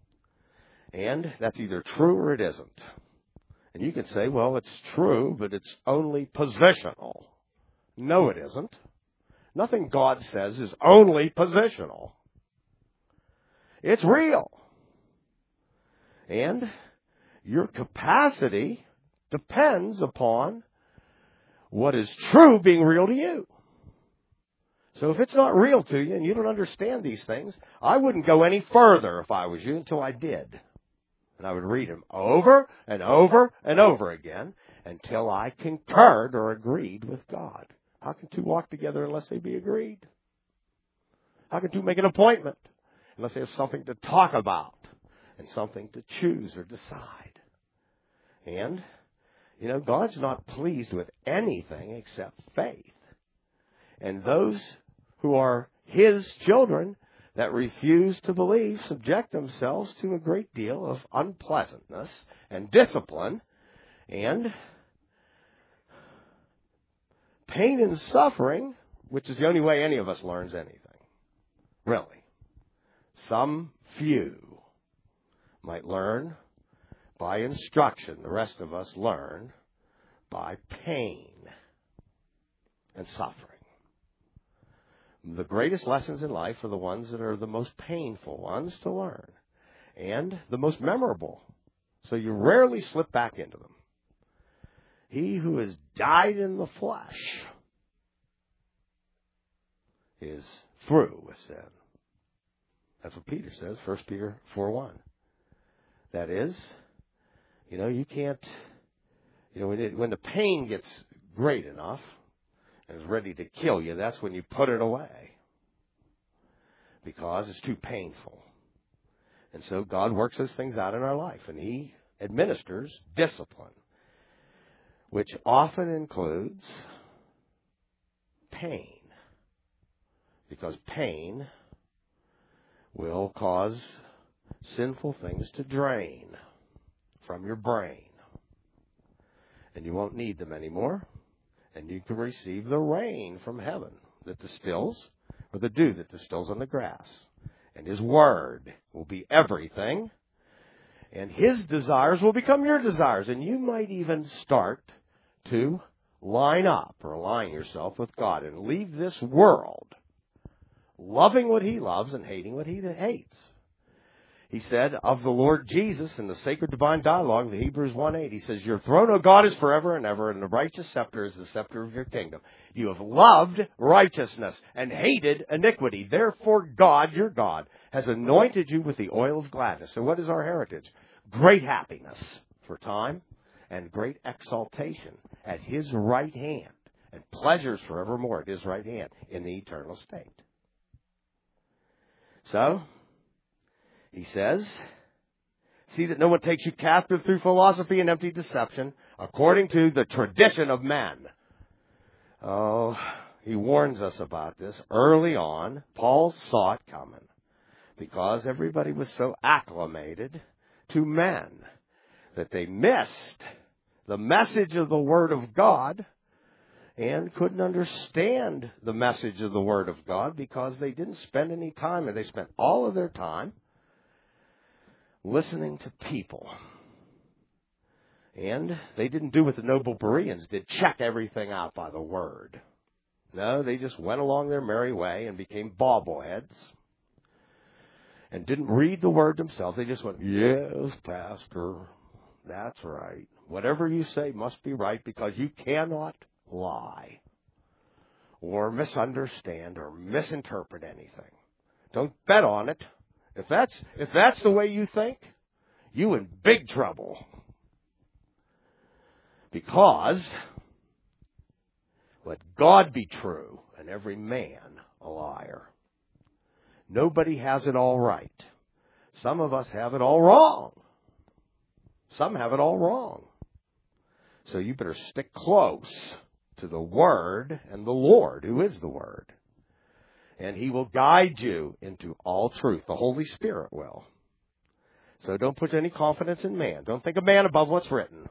And that's either true or it isn't. And you can say, well, it's true, but it's only positional. No, it isn't. Nothing God says is only positional. It's real. And your capacity depends upon what is true being real to you. So if it's not real to you and you don't understand these things, I wouldn't go any further if I was you until I did. And I would read them over and over and over again until I concurred or agreed with God. How can two walk together unless they be agreed? How can two make an appointment unless they have something to talk about and something to choose or decide? And, you know, God's not pleased with anything except faith. And those who are His children that refuse to believe subject themselves to a great deal of unpleasantness and discipline and pain and suffering, which is the only way any of us learns anything. Really. Some few might learn by instruction. The rest of us learn by pain and suffering. The greatest lessons in life are the ones that are the most painful ones to learn and the most memorable. So you rarely slip back into them. He who has died in the flesh is through with sin. That's what Peter says, First Peter four one. That is, you know, you can't, you know, when, it, when the pain gets great enough and is ready to kill you, that's when you put it away because it's too painful. And so God works those things out in our life, and He administers discipline, which often includes pain, because pain will cause sinful things to drain from your brain, and you won't need them anymore, and you can receive the rain from heaven that distills, or the dew that distills on the grass, and His Word will be everything, and His desires will become your desires, and you might even start to line up or align yourself with God and leave this world loving what He loves and hating what He hates. He said of the Lord Jesus in the sacred divine dialogue, the Hebrews one eight, He says, your throne, O God, is forever and ever, and the righteous scepter is the scepter of your kingdom. You have loved righteousness and hated iniquity. Therefore, God, your God, has anointed you with the oil of gladness. So what is our heritage? Great happiness for time and great exaltation at His right hand, and pleasures forevermore at His right hand in the eternal state. So, He says, see that no one takes you captive through philosophy and empty deception, according to the tradition of men. Oh, he warns us about this early on. Paul saw it coming because everybody was so acclimated to men that they missed the message of the Word of God and couldn't understand the message of the Word of God because they didn't spend any time, and they spent all of their time listening to people. And they didn't do what the noble Bereans did, check everything out by the Word. No, they just went along their merry way and became bobbleheads and didn't read the Word themselves. They just went, yes, Pastor, that's right. Whatever you say must be right because you cannot lie or misunderstand or misinterpret anything. Don't bet on it. If that's if that's the way you think, you in big trouble. Because let God be true and every man a liar. Nobody has it all right. Some of us have it all wrong. Some have it all wrong. So you better stick close to the Word and the Lord, who is the Word. And He will guide you into all truth. The Holy Spirit will. So don't put any confidence in man. Don't think of man above what's written.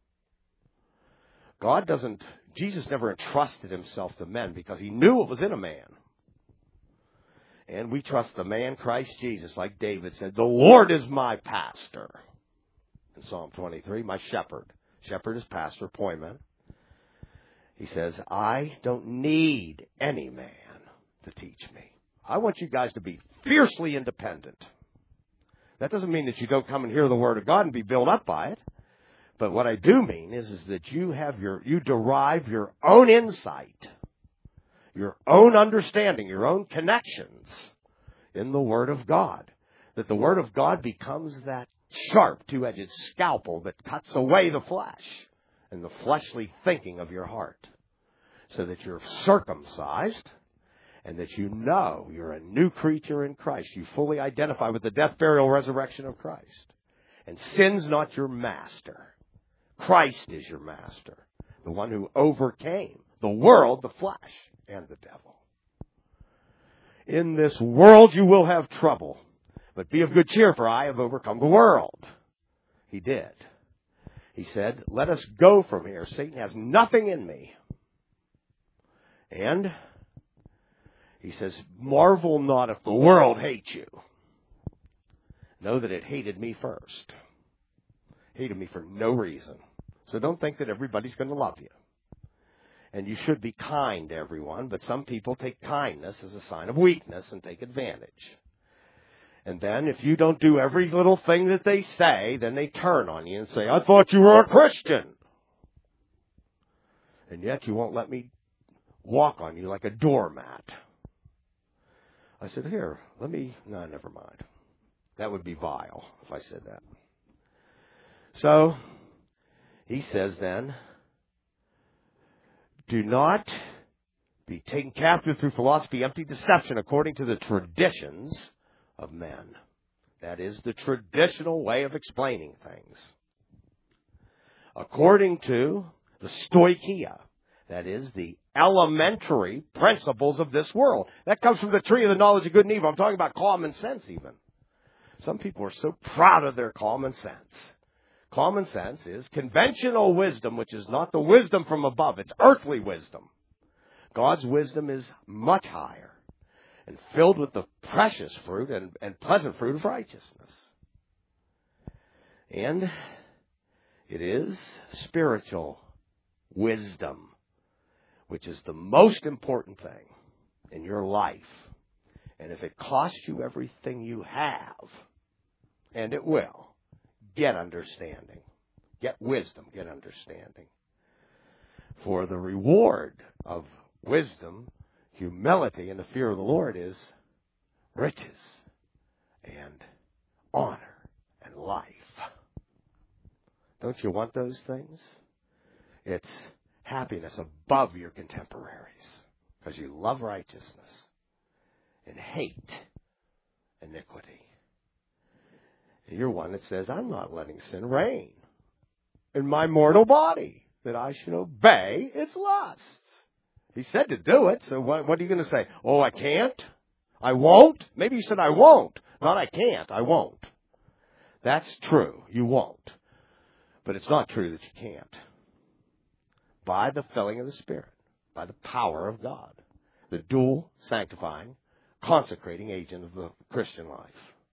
God doesn't, Jesus never entrusted Himself to men because He knew what was in a man. And we trust the man Christ Jesus, like David said, the Lord is my pastor. In Psalm twenty-three, my shepherd. Shepherd is pastor, poimen. He says, I don't need any man to teach me. I want you guys to be fiercely independent. That doesn't mean that you don't come and hear the Word of God and be built up by it. But what I do mean is, is that you have your, you derive your own insight, your own understanding, your own connections in the Word of God. That the Word of God becomes that sharp, two-edged scalpel that cuts away the flesh and the fleshly thinking of your heart. So that you're circumcised and that you know you're a new creature in Christ. You fully identify with the death, burial, resurrection of Christ. And sin's not your master. Christ is your master, the one who overcame the world, the flesh, and the devil. In this world you will have trouble, but be of good cheer, for I have overcome the world. He did. He said, let us go from here. Satan has nothing in me. And he says, marvel not if the world hates you. Know that it hated me first. Hated me for no reason. So don't think that everybody's going to love you. And you should be kind to everyone, but some people take kindness as a sign of weakness and take advantage. And then if you don't do every little thing that they say, then they turn on you and say, I thought you were a Christian. And yet you won't let me walk on you like a doormat. I said, here, let me, no, never mind. That would be vile if I said that. So, he says then, do not be taken captive through philosophy, empty deception, according to the traditions of men. That is the traditional way of explaining things. According to the stoicheia, that is the elementary principles of this world. That comes from the tree of the knowledge of good and evil. I'm talking about common sense even. Some people are so proud of their common sense. Common sense is conventional wisdom, which is not the wisdom from above. It's earthly wisdom. God's wisdom is much higher and filled with the precious fruit and, and pleasant fruit of righteousness. And it is spiritual wisdom, which is the most important thing in your life. And if it costs you everything you have, and it will, get understanding. Get wisdom, get understanding. For the reward of wisdom, humility, and the fear of the Lord is riches and honor and life. Don't you want those things? It's happiness above your contemporaries because you love righteousness and hate iniquity. And you're one that says, I'm not letting sin reign in my mortal body, that I should obey its lusts. He said to do it, so what, what are you going to say? Oh, I can't? I won't? Maybe you said I won't. Not I can't, I won't. That's true, you won't. But it's not true that you can't. By the filling of the Spirit, by the power of God, the dual, sanctifying, consecrating agent of the Christian life.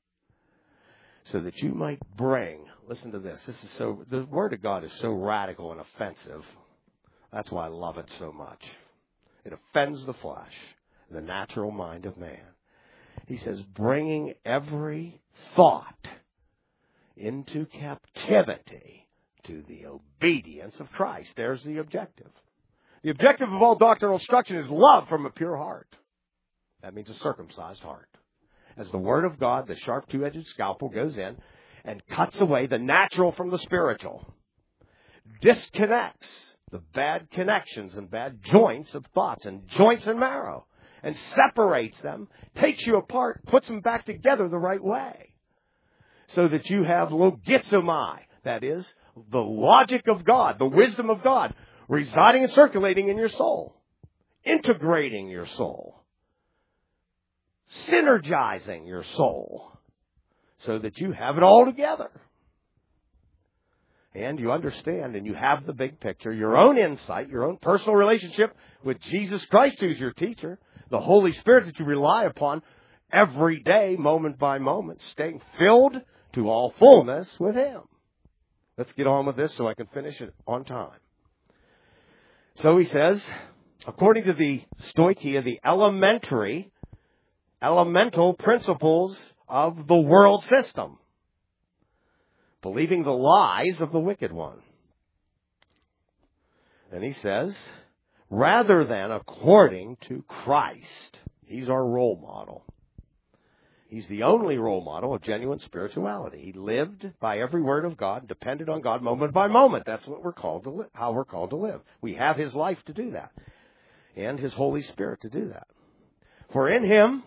So that you might bring, listen to this, this is so, the Word of God is so radical and offensive. That's why I love it so much. It offends the flesh, the natural mind of man. He says, bringing every thought into captivity to the obedience of Christ. There's the objective. The objective of all doctrinal instruction is love from a pure heart. That means a circumcised heart. As the Word of God, the sharp two-edged scalpel, goes in and cuts away the natural from the spiritual, disconnects the bad connections and bad joints of thoughts and joints and marrow, and separates them, takes you apart, puts them back together the right way, so that you have logizomai, that is, the logic of God, the wisdom of God, residing and circulating in your soul, integrating your soul, synergizing your soul, so that you have it all together. And you understand and you have the big picture, your own insight, your own personal relationship with Jesus Christ, who's your teacher, the Holy Spirit that you rely upon every day, moment by moment, staying filled to all fullness with Him. Let's get on with this so I can finish it on time. So he says, according to the stoicheia, the elementary, elemental principles of the world system, believing the lies of the wicked one. And he says, rather than according to Christ. He's our role model. He's the only role model of genuine spirituality. He lived by every word of God, depended on God moment by moment. That's what we're called to li- how we're called to live. We have His life to do that, and His Holy Spirit to do that. For in Him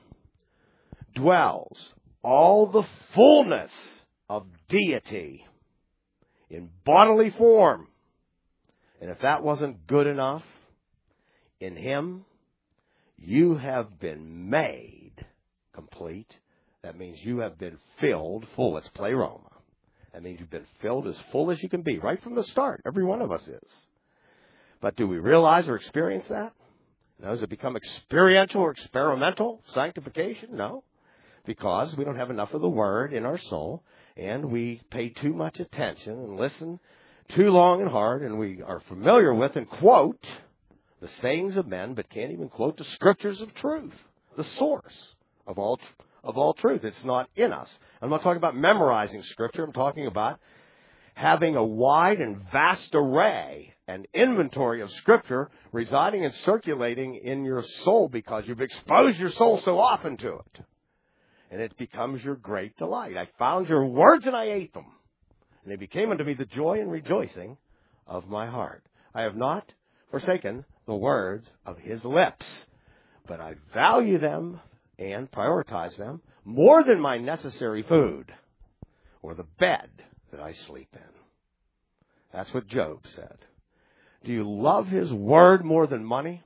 dwells all the fullness of deity in bodily form. And if that wasn't good enough, in Him, you have been made complete. That means you have been filled full. It's pleroma. That means you've been filled as full as you can be, right from the start. Every one of us is. But do we realize or experience that? Now, does it become experiential or experimental sanctification? No, because we don't have enough of the Word in our soul, and we pay too much attention and listen too long and hard, and we are familiar with and quote the sayings of men, but can't even quote the Scriptures of truth, the source of all of all truth. It's not in us. I'm not talking about memorizing Scripture. I'm talking about having a wide and vast array and inventory of Scripture residing and circulating in your soul because you've exposed your soul so often to it. And it becomes your great delight. I found your words and I ate them. And they became unto me the joy and rejoicing of my heart. I have not forsaken the words of His lips, but I value them and prioritize them more than my necessary food or the bed that I sleep in. That's what Job said. Do you love His Word more than money?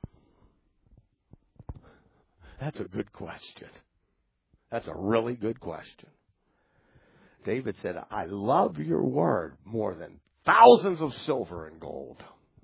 That's a good question. That's a really good question. David said, I love your Word more than thousands of silver and gold.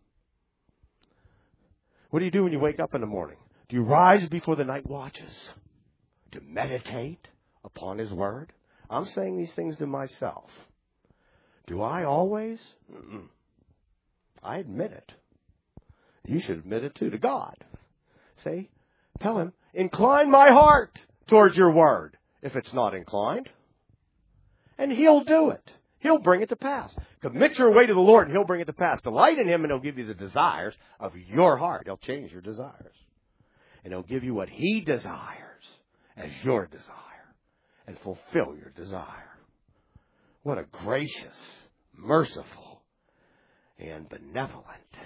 What do you do when you wake up in the morning? Do you rise before the night watches to meditate upon His Word? I'm saying these things to myself. Do I always? Mm-mm. I admit it. You should admit it too to God. Say, tell Him, incline my heart towards your Word if it's not inclined. And He'll do it. He'll bring it to pass. Commit your way to the Lord and He'll bring it to pass. Delight in Him and He'll give you the desires of your heart. He'll change your desires. And He'll give you what He desires as your desire and fulfill your desire. What a gracious, merciful, and benevolent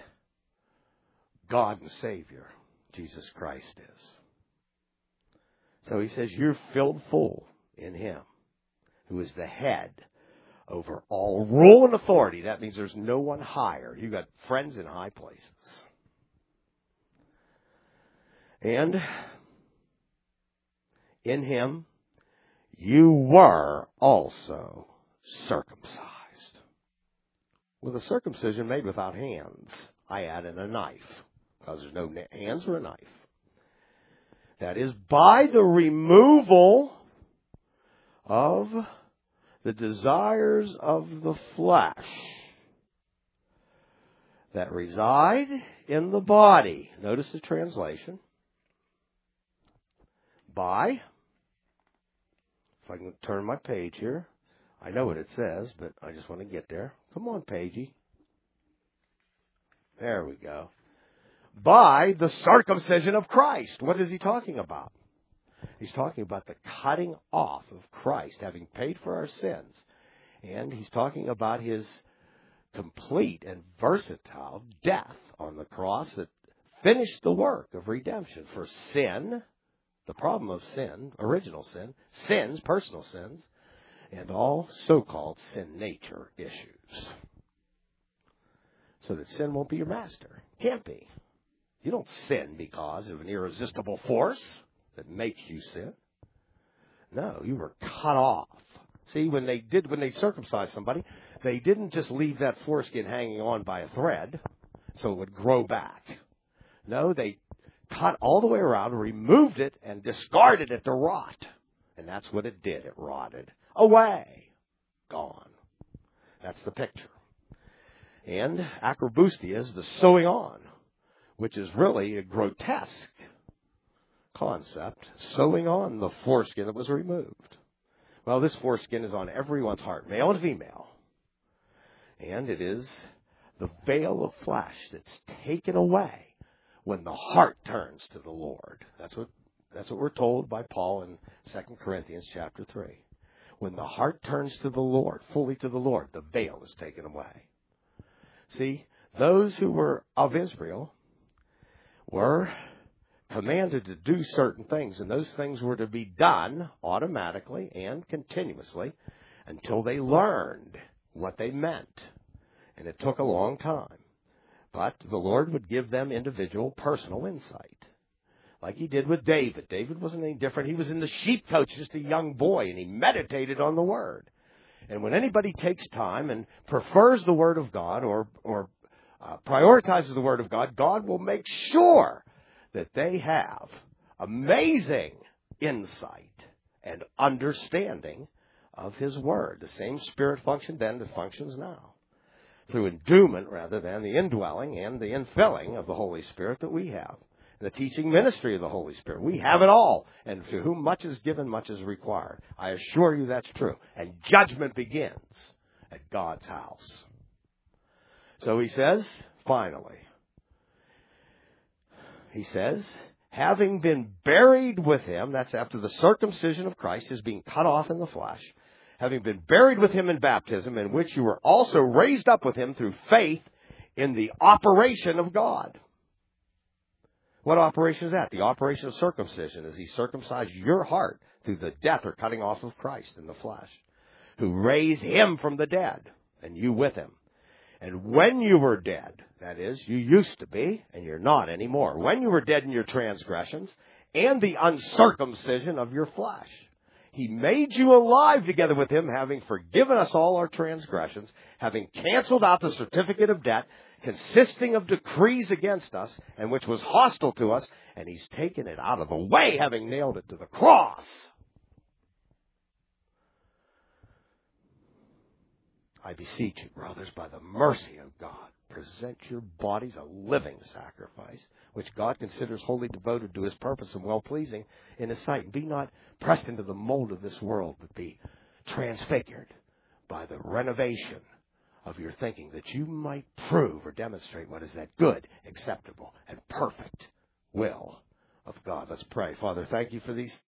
God and Savior Jesus Christ is. So He says, you're filled full in Him, who is the head over all rule and authority. That means there's no one higher. You've got friends in high places. And in Him, you were also circumcised. With a circumcision made without hands, I add in a knife, because there's no hands or a knife. That is by the removal of the desires of the flesh that reside in the body. Notice the translation. By, if I can turn my page here. I know what it says, but I just want to get there. Come on, Pagey. There we go. By the circumcision of Christ. What is he talking about? He's talking about the cutting off of Christ, having paid for our sins. And he's talking about His complete and versatile death on the cross that finished the work of redemption for sin, the problem of sin, original sin, sins, personal sins, and all so-called sin nature issues. So that sin won't be your master. Can't be. You don't sin because of an irresistible force that makes you sin. No, you were cut off. See, when they did, when they circumcised somebody, they didn't just leave that foreskin hanging on by a thread so it would grow back. No, they cut all the way around, removed it, and discarded it to rot. And that's what it did. It rotted away. Gone. That's the picture. And acroboustia is the sewing on, which is really a grotesque concept, sewing on the foreskin that was removed. Well, this foreskin is on everyone's heart, male and female. And it is the veil of flesh that's taken away when the heart turns to the Lord. That's what that's what we're told by Paul in Second Corinthians chapter three. When the heart turns to the Lord, fully to the Lord, the veil is taken away. See, those who were of Israel were commanded to do certain things, and those things were to be done automatically and continuously until they learned what they meant And it took a long time. But the Lord would give them individual personal insight. Like he did with David. David wasn't any different. He was in the sheep coach, just a young boy, and he meditated on the Word. And when anybody takes time and prefers the Word of God or, or uh, prioritizes the Word of God, God will make sure that they have amazing insight and understanding of His Word. The same Spirit functioned then that functions now. Through endowment rather than the indwelling and the infilling of the Holy Spirit that we have. The teaching ministry of the Holy Spirit. We have it all. And to whom much is given, much is required. I assure you that's true. And judgment begins at God's house. So he says, finally, he says, having been buried with him, that's after the circumcision of Christ, his being cut off in the flesh, having been buried with him in baptism, in which you were also raised up with him through faith in the operation of God. What operation is that? The operation of circumcision, as he circumcised your heart through the death or cutting off of Christ in the flesh, who raised him from the dead, and you with him. And when you were dead, that is, you used to be, and you're not anymore, when you were dead in your transgressions and the uncircumcision of your flesh, he made you alive together with him, having forgiven us all our transgressions, having canceled out the certificate of debt, consisting of decrees against us, and which was hostile to us, and he's taken it out of the way, having nailed it to the cross. I beseech you, brothers, by the mercy of God, present your bodies a living sacrifice, which God considers wholly devoted to his purpose and well-pleasing in his sight. And be not pressed into the mold of this world, but be transfigured by the renovation of your thinking, that you might prove or demonstrate what is that good, acceptable, and perfect will of God. Let's pray. Father, thank you for these